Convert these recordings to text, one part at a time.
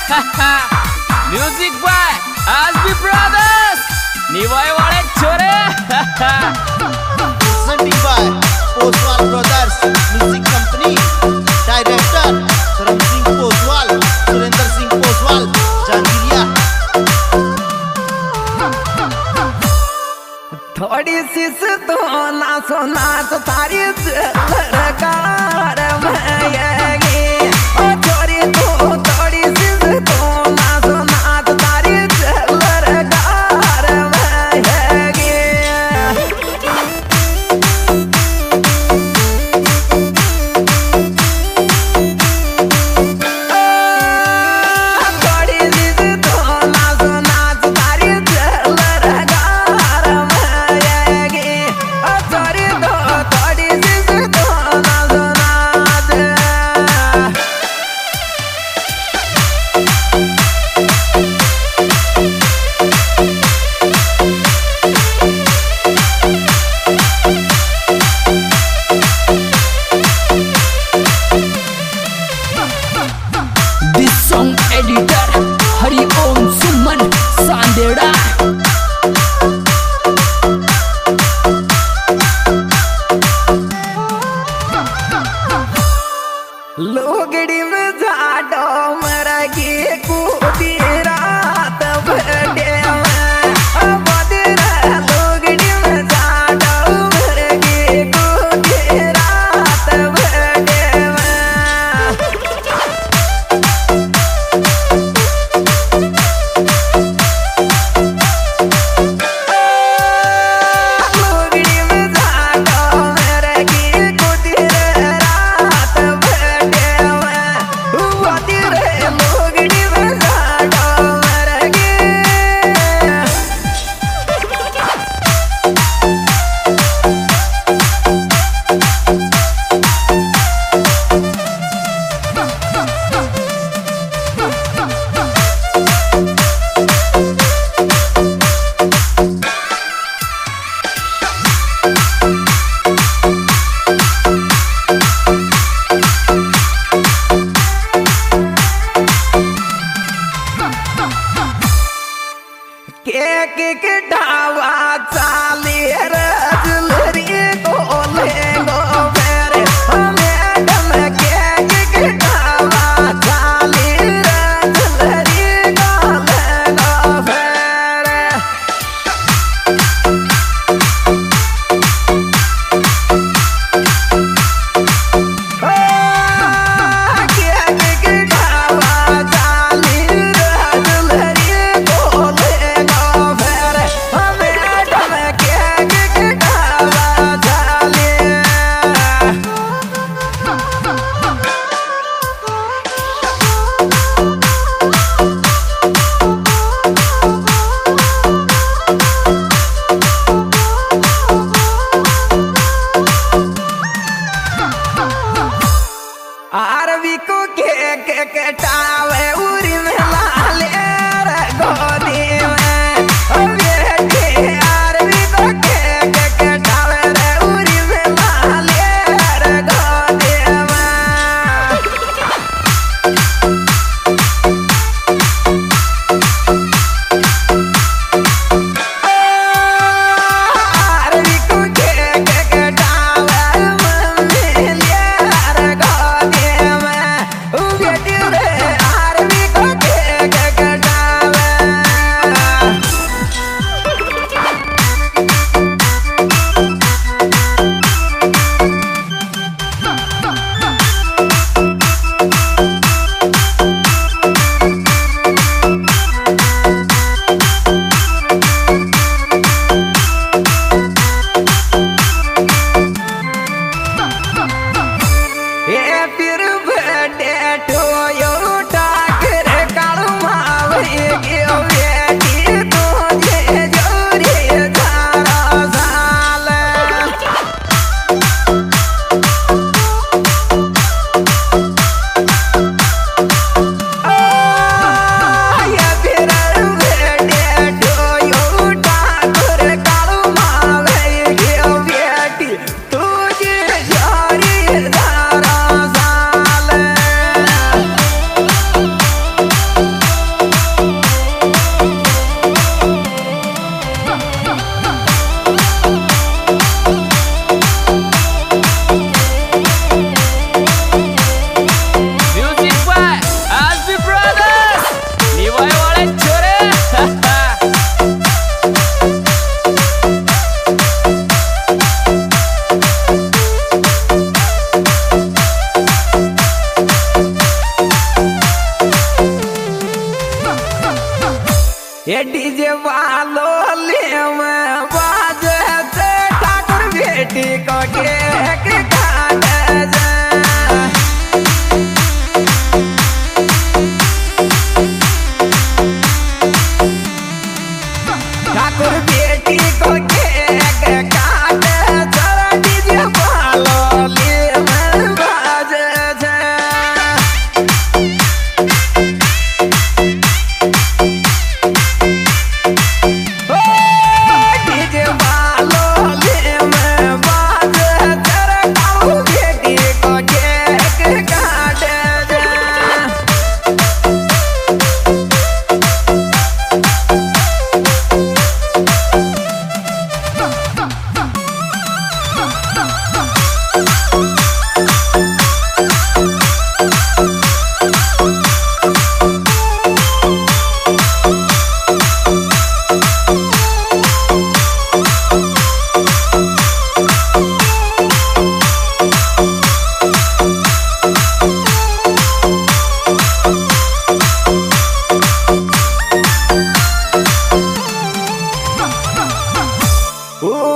Music by आसबी brothers निवाय वाले छोरे presented by Poswal Brothers Music Company. Director Dharam Singh Poswal, Surendra Singh Poswal, Jangiriya. थोड़ी सी तो नाचो नाच तारी सरकार में ओ छोरी तो थोड़ी सी तो नाचो नाच तारी सरकार में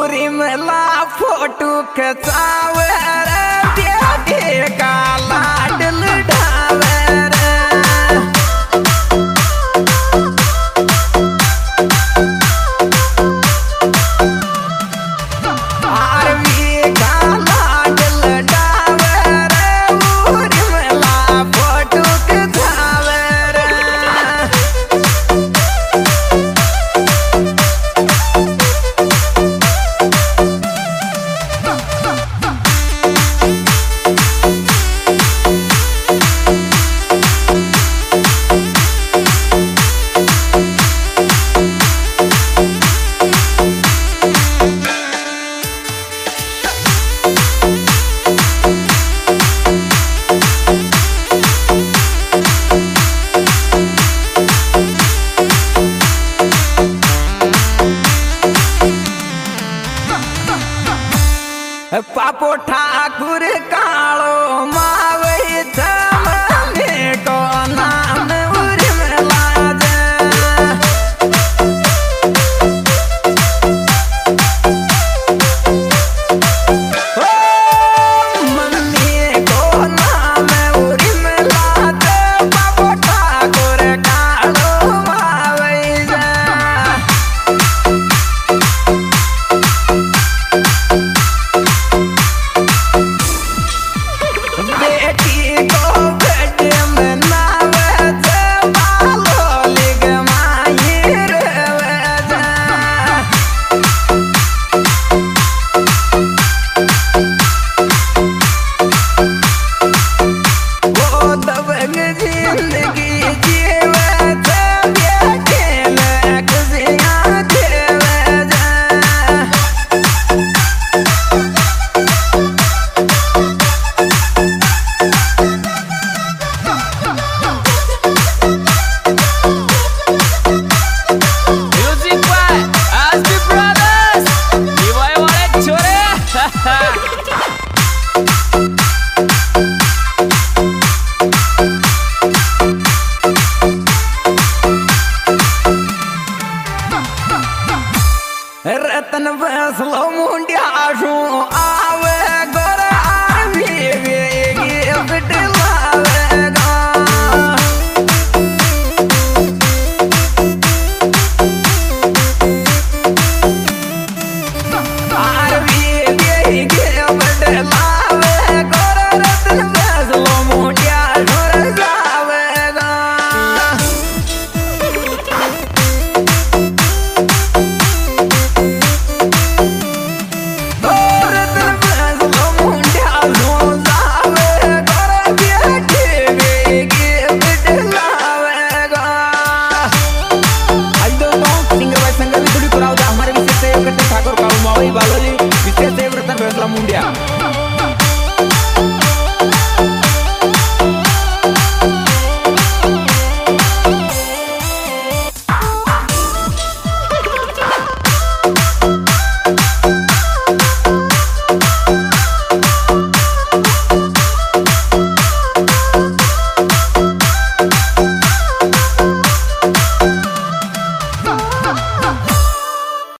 उरी मला फोटो खचावे रे प्यादे का लाडल ढावे रे आरवी का लाडल ढावे रे उरी मला फोटो खचावे रे पापो ठाकुर कालो मावई छमने को नाम उर्मिला जे ओ मम्मी को नाम उर्मिला जे पापो ठाकुर कालो मावई जे बेटी को बेटे में नावे जे बालो लिग माहिर वेजा वो दबंग जिंदगी जीवे जे बेटे ने खुशियां देवे जा म्युझिक बाय आसबी ब्रदर्स निवाय वाले छोरे रतन बसलो मुंडिया आवे